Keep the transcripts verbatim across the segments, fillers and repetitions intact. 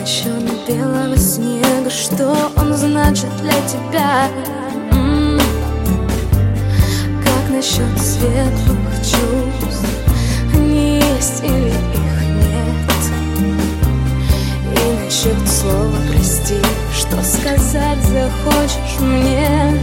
насчет белого снега, что он значит для тебя? М-м-м. Как насчет светлых чувств? Они есть или их нет? И насчет слова прости, что сказать захочешь мне?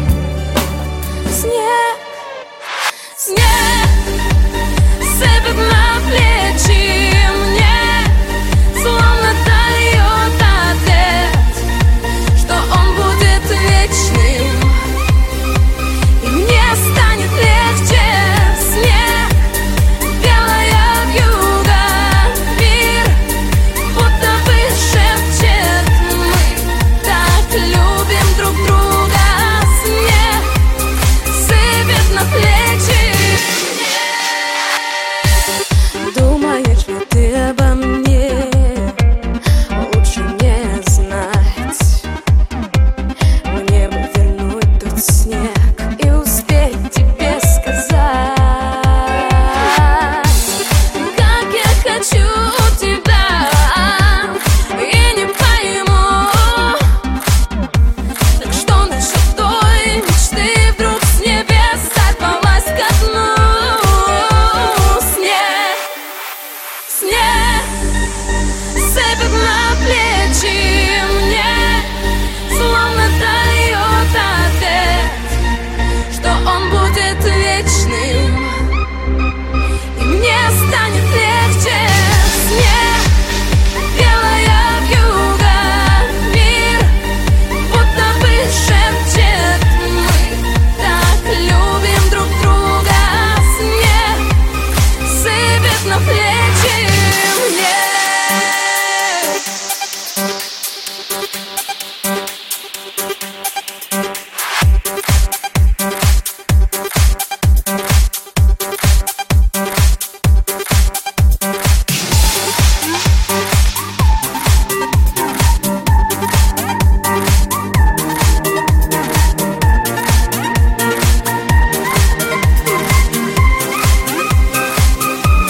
Снег, снег сыпет на плечи мне, словно дает ответ, что он будет вечным, и мне станет легче. Снег, белая вьюга, мир будто бы шепчет: мы так любим друг друга. Снег сыпет на плечи. Думаешь ли ты обо мне? Лучше не знать. Мне бы вернуть тот снег и успеть тебе сказать, как я хочу тебя, и не пойму. Так что насчет той мечты, вдруг с небес сорвалась ко дну? Снег, снег сыпет на плечи мне, словно дает ответ, что он будет вечным, и мне станет легче. Снег, белая вьюга, мир будто бы шепчет: мы так любим друг друга. Снег сыпет на плечи мне.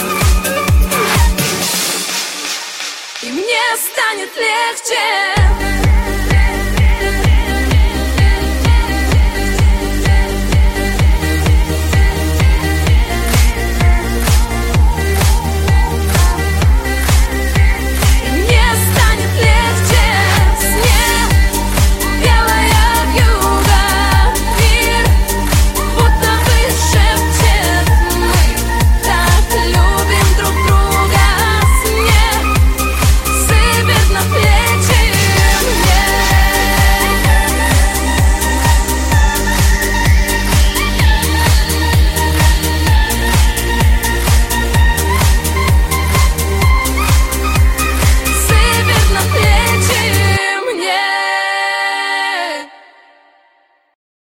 И мне станет легче.